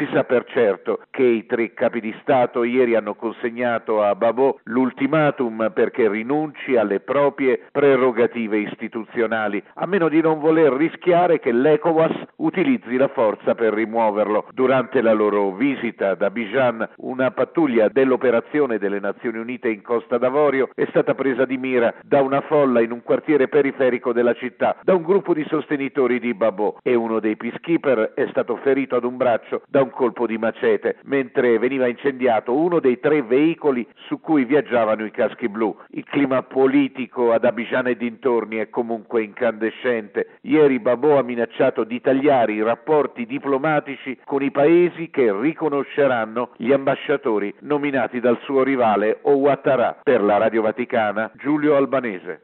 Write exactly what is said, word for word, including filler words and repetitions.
Si sa per certo che i tre capi di Stato ieri hanno consegnato a Gbagbo l'ultimatum perché rinunci alle proprie prerogative istituzionali, a meno di non voler rischiare che l'ECOWAS utilizzi la forza per rimuoverlo. Durante la loro visita ad Abidjan, una pattuglia dell'operazione delle Nazioni Unite in Costa d'Avorio è stata presa di mira da una folla in un quartiere periferico della città, da un gruppo di sostenitori di Gbagbo, e uno dei peacekeeper è stato ferito ad un braccio da un colpo di macete, mentre veniva incendiato uno dei tre veicoli su cui viaggiavano i caschi blu. Il clima politico ad Abidjan e dintorni è comunque incandescente. Ieri Gbagbo ha minacciato di tagliare i rapporti diplomatici con i paesi che riconosceranno gli ambasciatori nominati dal suo rivale Ouattara. Per la Radio Vaticana, Giulio Albanese.